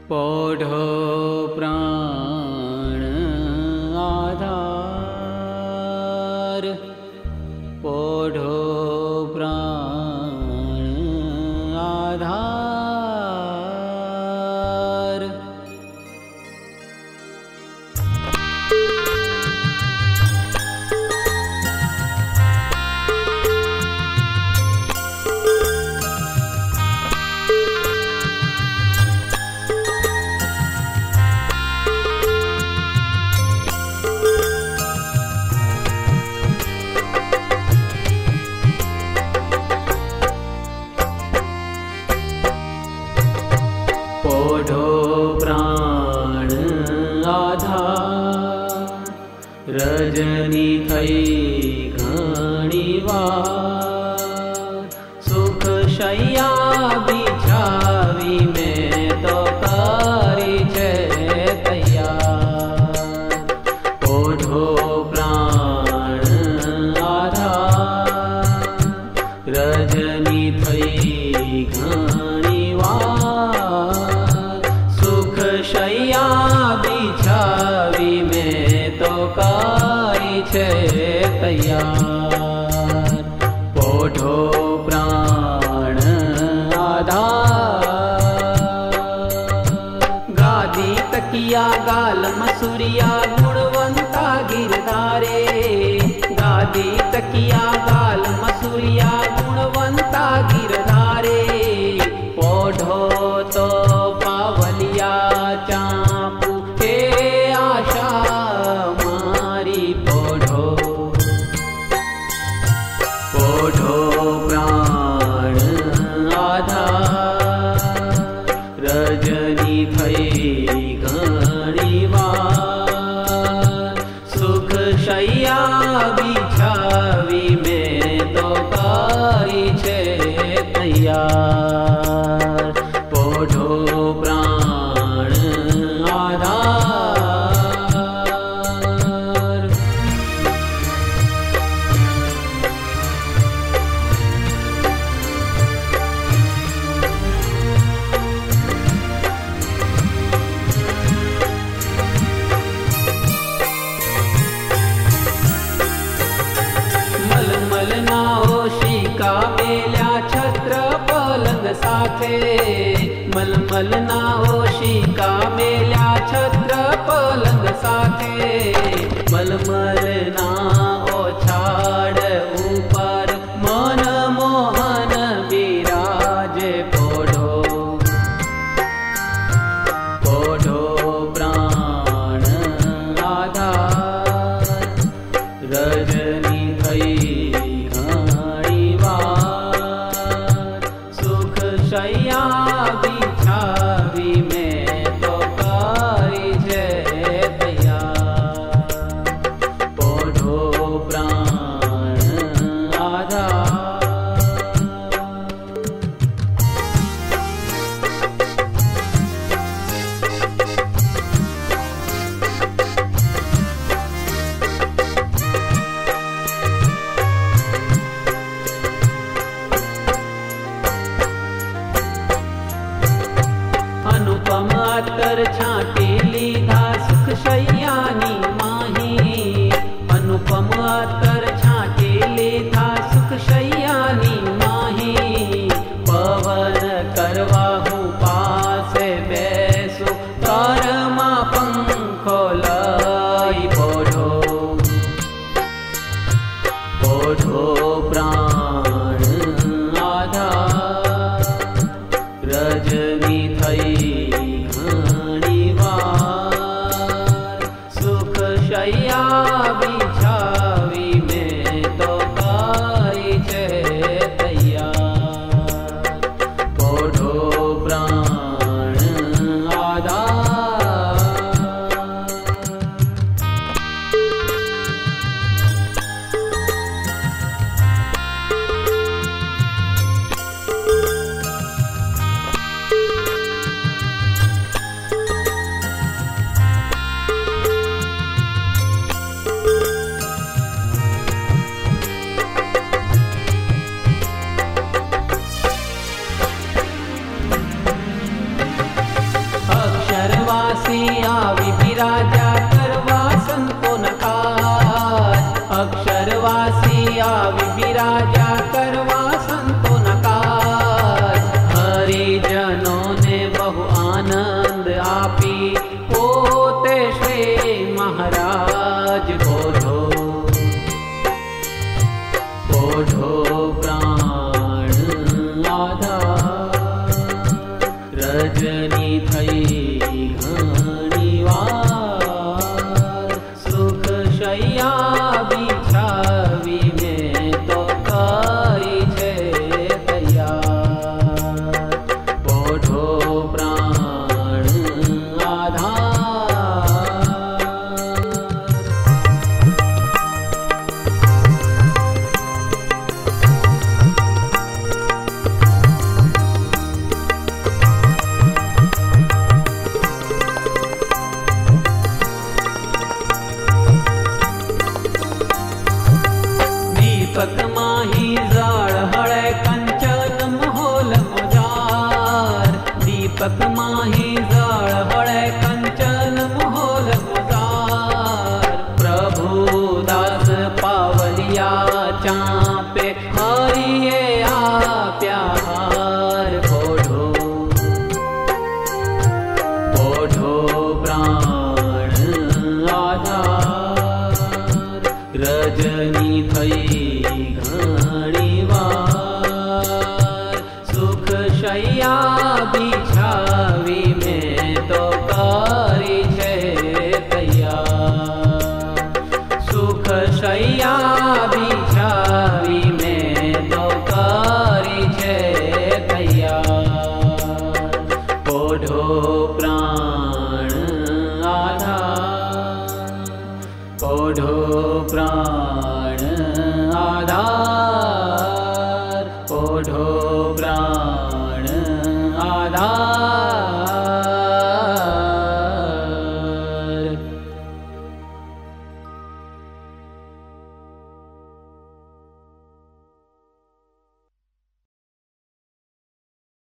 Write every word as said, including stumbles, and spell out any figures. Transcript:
पौढ़ो प्राण आधार, पौढ़ो प्राण आधार। पौढ़ो प्राण आधार, रजनी थई घणी वार। सुख शैया बिछावी में तो करी छे तैयार। पौढ़ो प्राण आधार, रजनी थई घणी वार। सुख शैया बिछावी में तो कारी छे तैयार। पौढ़ो प्राण आधार, गादी तकिया गाल मसूरिया गुणवंता गिरधारे। गादी तकिया गाल मसूरिया गुणवंता गिरधारे। पौढ़ो तो पावलिया चापू के आशा मारी। पौढ़ो पौढ़ो प्राण आधार, रजनी थई घणी वार। सुख शैया बिछावी में तो कारी छे तैयार। पौढ़ो प्राण आधार। मलमल ना ओशिका मेल्या छत्र पलंग साथे। मलमल ना ओशिका मेल्या छत्र पलंग साथे। मलमल ना ओछाड़ ऊपर मन मोहन बिराजे। पौढ़ो पौढ़ो प्राण आधार, रजनी थई घणी वार। सुख शैया बिछावी में तो कारी छे तैयार। पौढ़ो प्राण आधार। अनुपम अतर छाटी लीधा सुख शैयानी माही। अनुपम अतर छाटी लीधा सुख शैयानी माही। पवन करवाहू पासे बेसो तारमा पंखो लाई। पौढ़ो पौढ़ो प्राण आधार, रजनी थई घणी वार। सुख शैया बिछावी में तो कारी छे तैयार। पौढ़ो प्राण आधार। वासी आवी विराजा करवा संतो नकार। हरिजनों ने बहु आनंद आपी पोते श्री महाराज बोधो बोधो प्राण आधार। रजनी थई घणी वार सुख शैया बिछावी में तो करी छे तैयार। बोधो प्राण आधार। दीपक माही जाळ हळे कंचन मोहोल मोजार। दीपक माही जाळ हळे कंचन मोहोल मोजार। प्रभु दास पावलिया चापे हरिये आप्या हार। बोधो बोधो प्राण आधार। रजनी थई घणी वार सुख शैया बिछावी में तो करी छे तैयार। सुख शैया बिछावी में तो करी छे तैयार। बोधो प्राण आधार। बोधो प्राण आधार। बोधो प्राण